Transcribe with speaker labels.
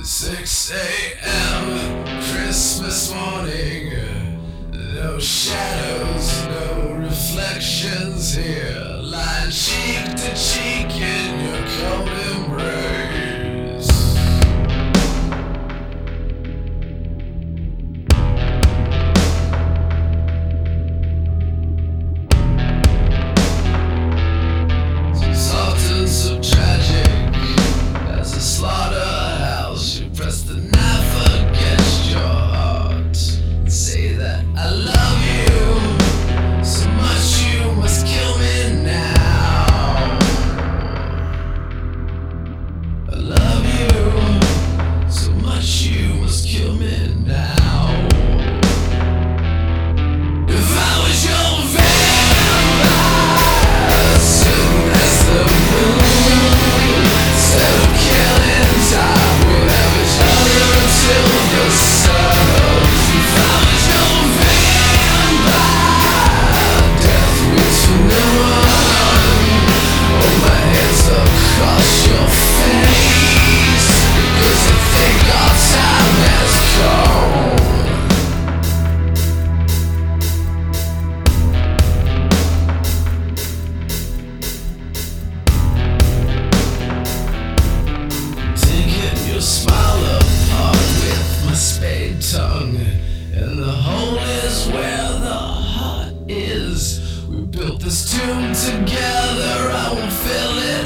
Speaker 1: 6 a.m. Christmas morning. No shadows, no reflections here. Lying cheek to cheek in your cold embrace. Something so tragic as a slaughterhouse. You press the knife against your heart and say that I love you so much you must kill me now. I love you so much you must kill me now. If I was your vampire, soon as the moon, instead of killing time, we'd have each other until the sun. If I was your vampire, death would never run. Hold my hands across your face, because I think our time has come. Taking your smile apart with my spade tongue, and the hole is where the heart is. We built this tomb together, I won't fill it